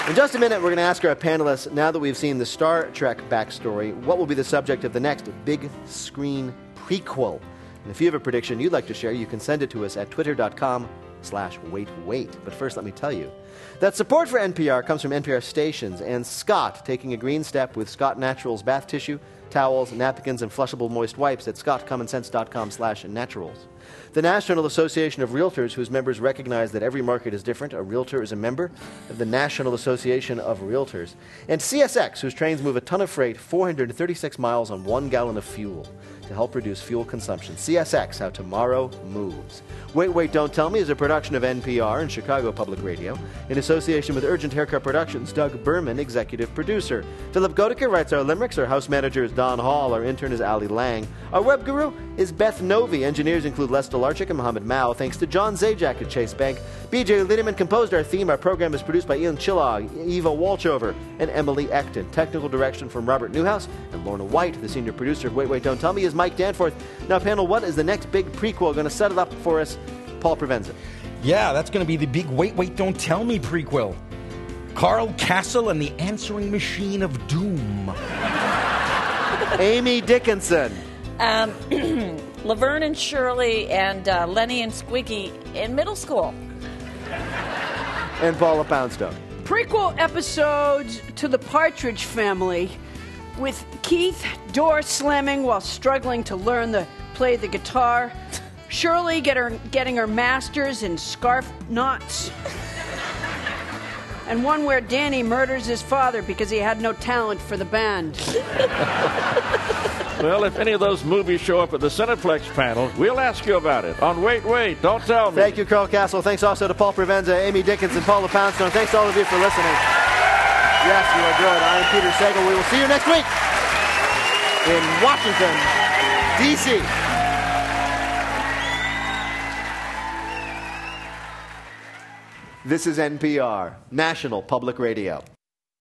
In just a minute, we're going to ask our panelists, now that we've seen the Star Trek backstory, what will be the subject of the next big screen prequel? And if you have a prediction you'd like to share, you can send it to us at twitter.com/waitwait. But first, let me tell you that support for NPR comes from NPR stations and Scott, taking a green step with Scott Naturals bath tissue, towels, napkins, and flushable moist wipes at scottcommonsense.com/naturals. The National Association of Realtors, whose members recognize that every market is different. A realtor is a member of the National Association of Realtors. And CSX, whose trains move a ton of freight 436 miles on 1 gallon of fuel to help reduce fuel consumption. CSX, how tomorrow moves. Wait, Wait, Don't Tell Me is a production of NPR and Chicago Public Radio in association with Urgent Haircut Productions. Doug Berman, executive producer. Philip Goedeke writes our limericks. Our house manager is Don Hall. Our intern is Ali Lang. Our web guru is Beth Novi. Engineers include Les Delarchik and Mohammed Mao. Thanks to John Zajac at Chase Bank. BJ Lindemann composed our theme. Our program is produced by Ian Chillog, Eva Walchover, and Emily Ecton. Technical direction from Robert Newhouse and Lorna White. The senior producer of Wait, Wait, Don't Tell Me is Mike Danforth. Now, panel, what is the next big prequel? Going to set it up for us, Paul Provenza. Yeah, that's going to be the big Wait, Wait, Don't Tell Me prequel. Carl Castle and the Answering Machine of Doom. Amy Dickinson. Laverne and Shirley and Lenny and Squiggy in middle school. And Paula Poundstone. Prequel episodes to the Partridge Family, with Keith door slamming while struggling to learn to play the guitar, Shirley getting her master's in scarf knots, and one where Danny murders his father because he had no talent for the band. Well, if any of those movies show up at the Cineplex panel, we'll ask you about it on Wait, Wait, Don't Tell Me. Thank you, Carl Castle. Thanks also to Paul Provenza, Amy Dickinson, Paula Poundstone. Thanks to all of you for listening. Yes, you are good. I'm Peter Sagal. We will see you next week in Washington, D.C. This is NPR, National Public Radio.